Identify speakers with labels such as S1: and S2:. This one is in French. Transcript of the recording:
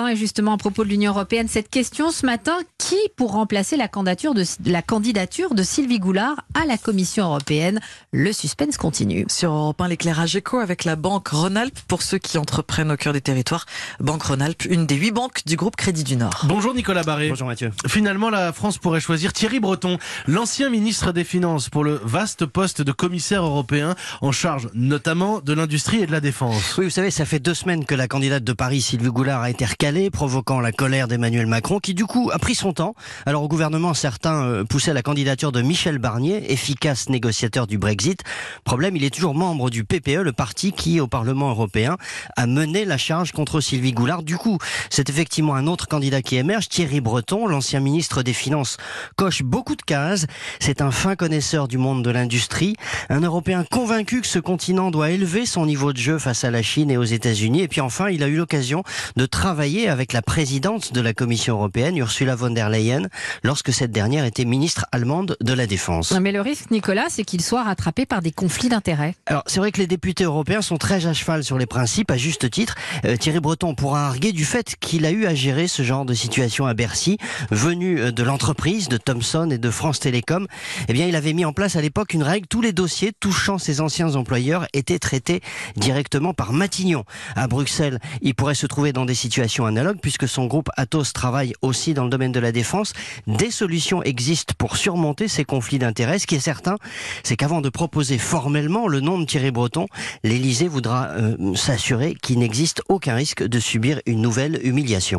S1: Et justement, à propos de l'Union européenne, cette question ce matin, qui pour remplacer la candidature de Sylvie Goulard à la Commission européenne? Le suspense continue.
S2: Sur Europe 1, l'éclairage éco avec la banque Rhône-Alpes pour ceux qui entreprennent au cœur des territoires. Banque Rhône-Alpes, une des 8 banques du groupe Crédit du Nord.
S3: Bonjour Nicolas Barré.
S4: Bonjour Mathieu.
S3: Finalement, la France pourrait choisir Thierry Breton, l'ancien ministre des Finances, pour le vaste poste de commissaire européen en charge notamment de l'industrie et de la défense.
S4: Oui, vous savez, ça fait 2 semaines que la candidate de Paris, Sylvie Goulard, a été recalée, provoquant la colère d'Emmanuel Macron, qui du coup a pris son temps. Alors au gouvernement, certains poussaient la candidature de Michel Barnier, efficace négociateur du Brexit. Problème, il est toujours membre du PPE, le parti qui, au Parlement européen, a mené la charge contre Sylvie Goulard. Du coup, c'est effectivement un autre candidat qui émerge, Thierry Breton, l'ancien ministre des Finances, coche beaucoup de cases. C'est un fin connaisseur du monde de l'industrie, un Européen convaincu que ce continent doit élever son niveau de jeu face à la Chine et aux États-Unis. Et puis enfin, il a eu l'occasion de travailler avec la présidente de la Commission européenne, Ursula von der Leyen, lorsque cette dernière était ministre allemande de la Défense.
S1: Mais le risque, Nicolas, c'est qu'il soit rattrapé par des conflits d'intérêts.
S4: Alors, c'est vrai que les députés européens sont très à cheval sur les principes, à juste titre. Thierry Breton pourra arguer du fait qu'il a eu à gérer ce genre de situation à Bercy, venu de l'entreprise, de Thomson et de France Télécom. Eh bien, il avait mis en place à l'époque une règle, tous les dossiers touchant ses anciens employeurs étaient traités directement par Matignon. À Bruxelles, il pourrait se trouver dans des situations analogues, puisque son groupe Atos travaille aussi dans le domaine de la défense. Des solutions existent pour surmonter ces conflits d'intérêts. Ce qui est certain, c'est qu'avant de proposer formellement le nom de Thierry Breton, l'Élysée voudra s'assurer qu'il n'existe aucun risque de subir une nouvelle humiliation.